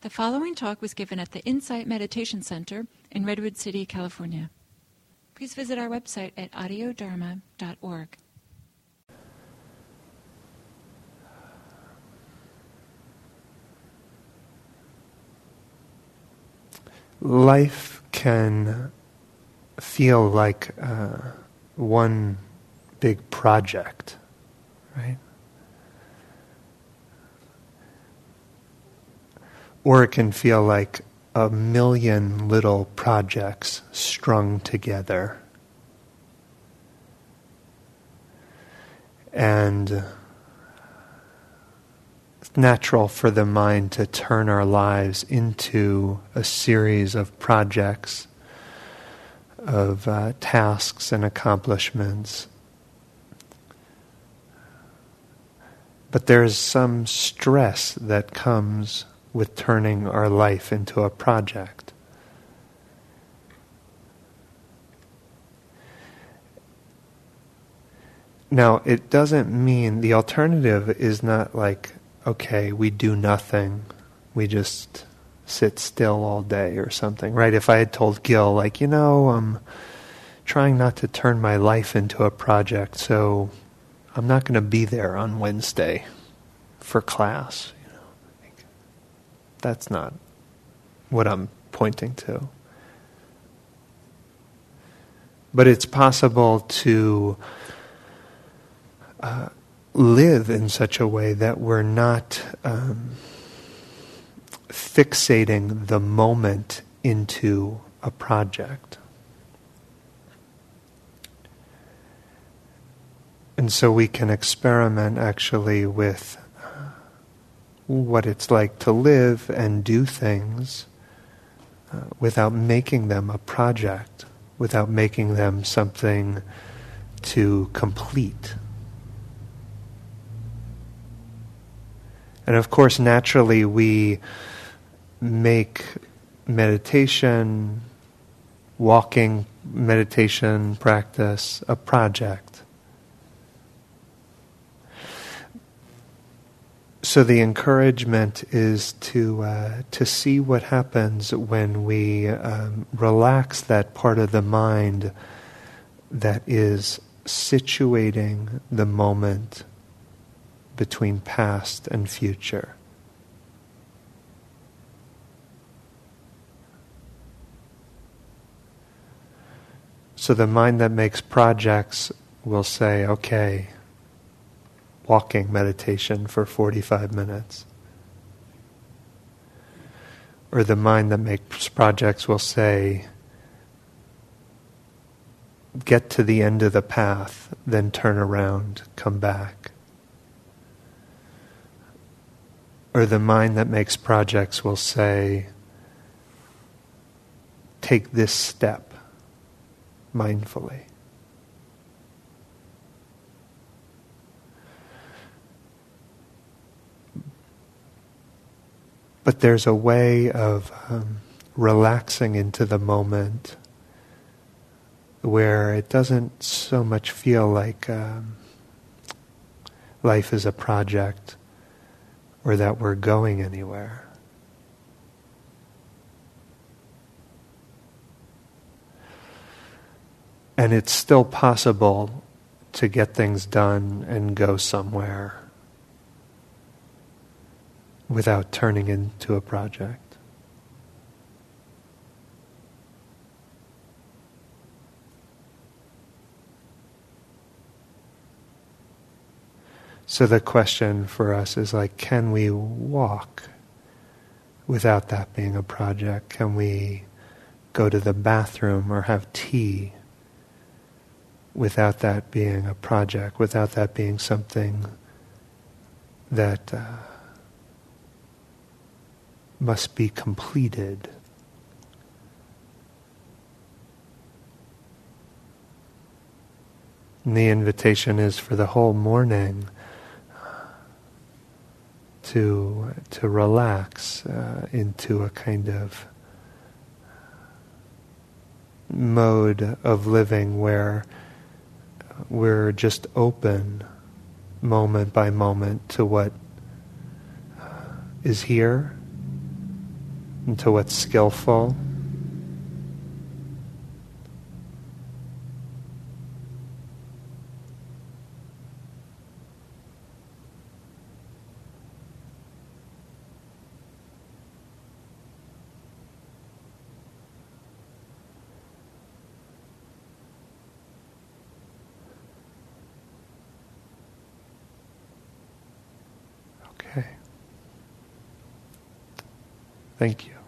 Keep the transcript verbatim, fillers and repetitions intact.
The following talk was given at the Insight Meditation Center in Redwood City, California. Please visit our website at audio dharma dot org. Life can feel like uh, one big project, right? Or it can feel like a million little projects strung together. And it's natural for the mind to turn our lives into a series of projects, of uh, tasks and accomplishments. But there's some stress that comes with turning our life into a project. Now, it doesn't mean, the alternative is not like, okay, we do nothing, we just sit still all day or something, right? If I had told Gil, like, you know, I'm trying not to turn my life into a project, so I'm not going to be there on Wednesday for class. You know, like, that's not what I'm pointing to. But it's possible to uh, live in such a way that we're not um, fixating the moment into a project. And so we can experiment actually with what it's like to live and do things uh, without making them a project, without making them something to complete. And of course, naturally, we make meditation, walking meditation practice a project. So the encouragement is to uh, to see what happens when we um, relax that part of the mind that is situating the moment between past and future. So the mind that makes projects will say, okay, walking meditation for forty-five minutes. Or the mind that makes projects will say, get to the end of the path, then turn around, come back. Or the mind that makes projects will say, take this step mindfully. But there's a way of um, relaxing into the moment where it doesn't so much feel like um, life is a project or that we're going anywhere. And it's still possible to get things done and go somewhere without turning into a project. So the question for us is like, can we walk without that being a project? Can we go to the bathroom or have tea without that being a project, without that being something that uh, must be completed? And the invitation is for the whole morning to to relax uh, into a kind of mode of living where we're just open moment by moment to what is here into what's skillful. Okay. Thank you.